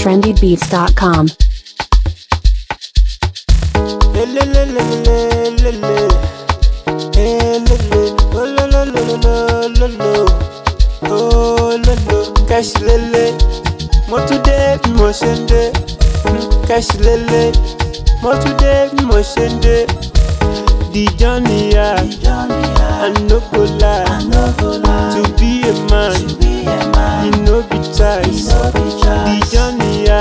trendybeats.com. Cash lele, mo today mo shende. Cash lele, mo today mo shende. The journey I no go lie. To be a man, you no be choice. The journey I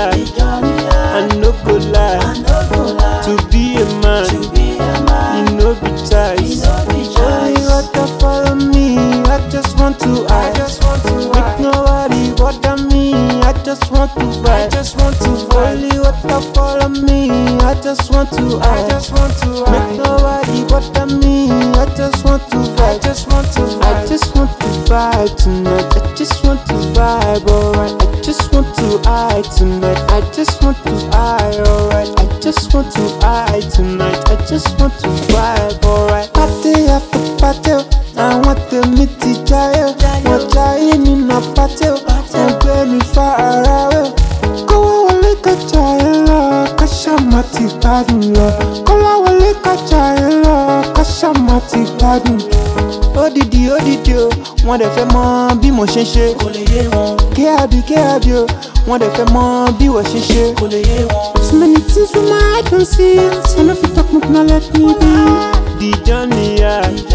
no go lie. To be a man, you no be choice. Only water follow me. I just want to make nobody bother me. I just want to vibe. Only water follow me. I just want to make nobody bother me. I just want to vibe. I just want to vibe tonight. I just want to vibe, alright. I just want to eye tonight. I just want to eye, alright. I just want to eye tonight. I just want to vibe, alright. Party after party, I want to meet the giant. What giant in a party, and play me far away. Go away, like a child, Kashamati Padun. Go away, like a child, Kashamati Padun. Odidi, wọ́n dẹ̀ fẹ́ mọ̀ bí mo ṣe ń ṣe. Kò lè yé wọn. Kéàbí o, wọ́n dẹ̀ fẹ́ mọ̀ bí wọ́n ṣe ń ṣe. Kò lè yé wọn. So many things with my eye don't see. So no fit talk much, now let me be. The journey I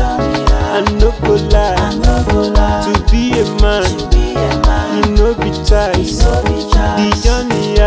no go lie. To be a man, you no be choice. The journey I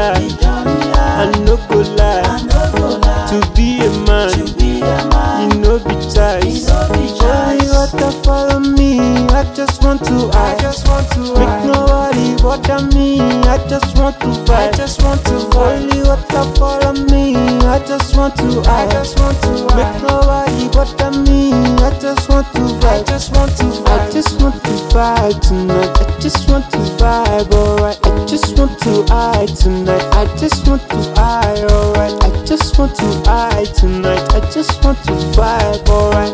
no go lie. To be a man, you no be choice. Only water follow me. I just want to make nobody bother me. I just want to vibe. Only water follow me. I just want to make nobody bother me. I just want to vibe. I just want to vibe tonight. I just want to vibe, alright. I just want to eye tonight. I just want to eye, alright. I just want to eye tonight. I just want to vibe, alright.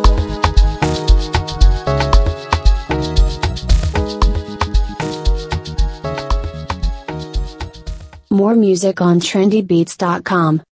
More music on trendybeats.com.